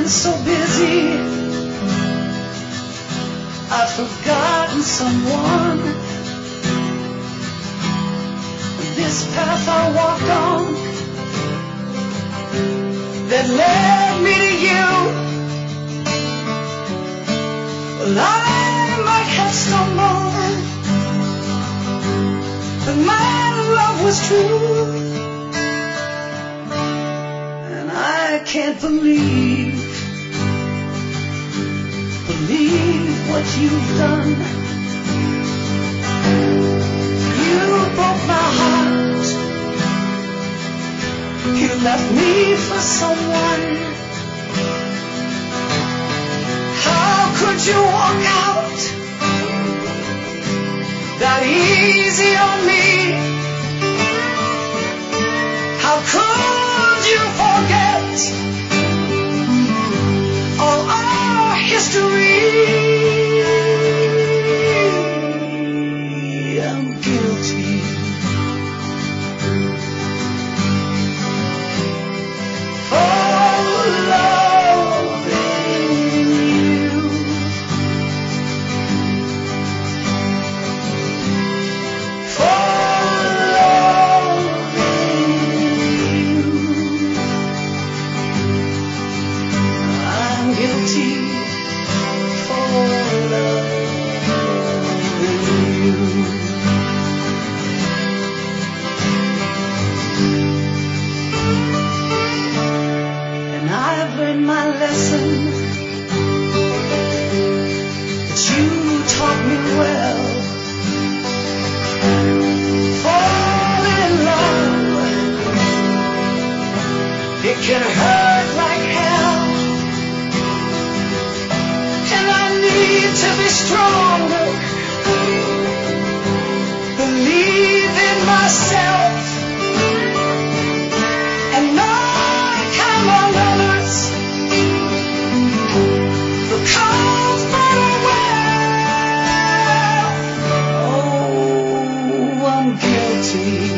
been so busy, I've forgotten someone. This path I walked on that led me to you. Well, I might have stumbled, but my love was true. And I can't believe what you've done. You broke my heart. You left me for someone. How could you walk out that easy on me? How could you forget all our history? I'm guilty. For loving you. For loving you. I'm guilty. And I've learned my lesson, but you taught me well. Fall in love, it can hurt like hell, and I need to be stronger, believe in myself, and not count on others for comfort or wealth. Oh, I'm guilty.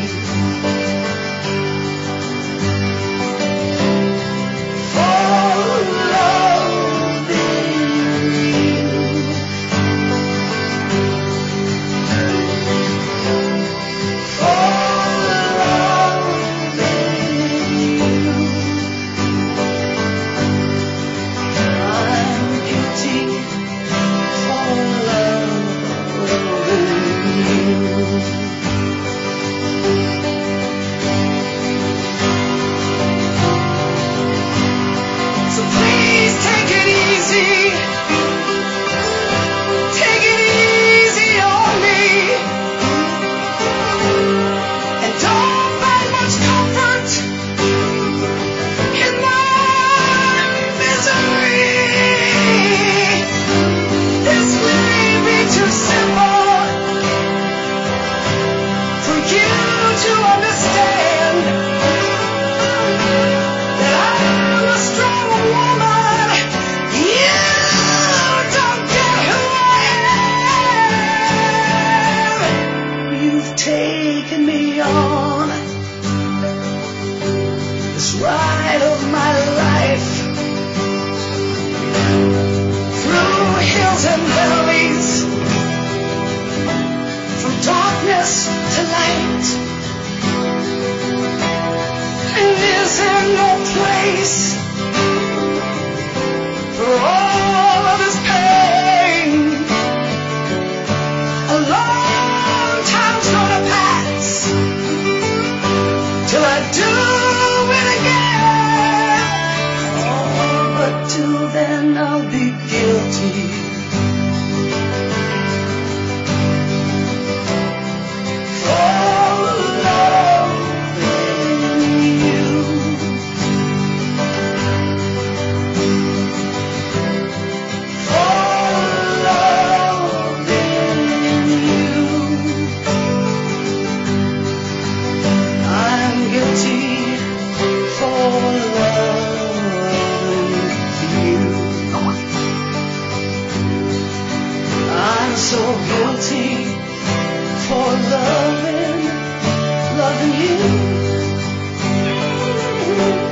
Taken me on this ride of my life, through hills and valleys, from darkness to light. And is there no place for all of this pain? A long time's gonna pass till I do it again. Oh, but till then I'll be guilty. For loving you. For loving you. I'm guilty for loving you. I'm so guilty for loving you.